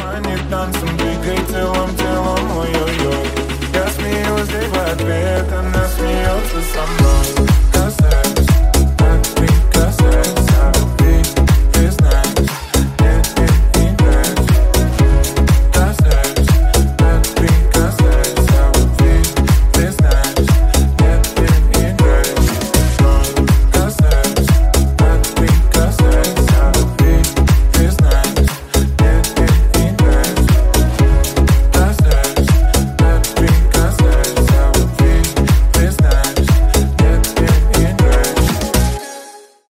манит танцем, двигай телом, телом, ой-ой-ой. Я смеюсь ей в ответ, она смеется со мной.